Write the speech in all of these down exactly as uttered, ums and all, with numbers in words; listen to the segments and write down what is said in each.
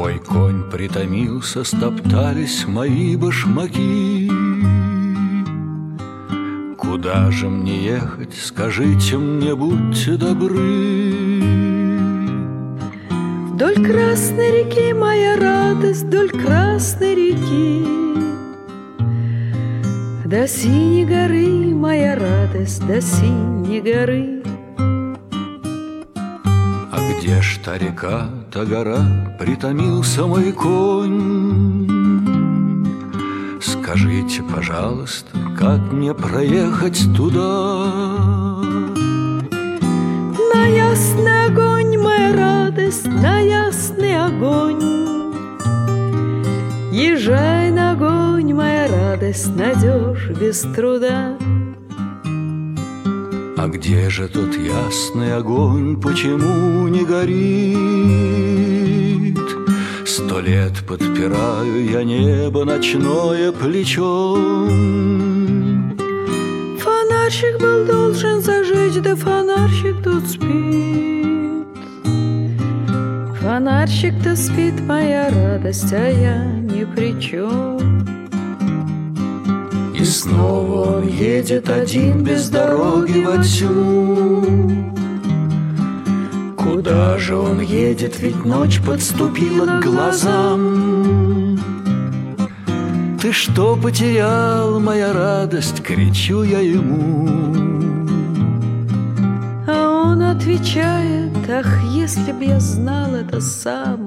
Мой конь притомился, стоптались мои башмаки. Куда же мне ехать, скажите мне, будьте добры. Вдоль Красной реки, моя радость, вдоль Красной реки. До синей горы, моя радость, до синей горы. А где ж та река, та гора, притомился мой конь? Скажите, пожалуйста, как мне проехать туда? На ясный огонь, моя радость, на ясный огонь. Езжай на огонь, моя радость, найдешь без труда. А где же тот ясный огонь, почему не горит? Сто лет подпираю я небо ночное плечом. Фонарщик был должен зажечь, да фонарщик тут спит. Фонарщик-то спит, моя радость, а я ни при чем. И снова он едет один без дороги во тьму. Куда же он едет, ведь ночь подступила к глазам. Ты что потерял, моя радость, кричу я ему. А он отвечает: ах, если б я знал это сам.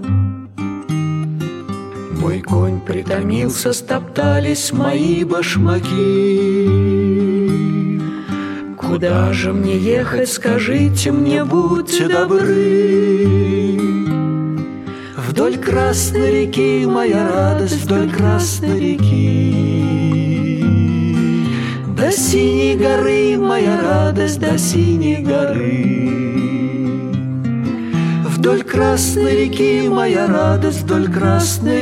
Мой конь притомился, стоптались мои башмаки. Куда же мне ехать, скажите мне, будьте добры. Вдоль Красной реки, моя радость, вдоль Красной реки. До синей горы, моя радость, до синей горы. Вдоль Красной реки, моя радость, вдоль Красной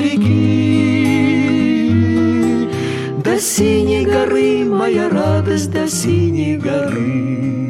реки. До синей горы, моя радость, до синей горы.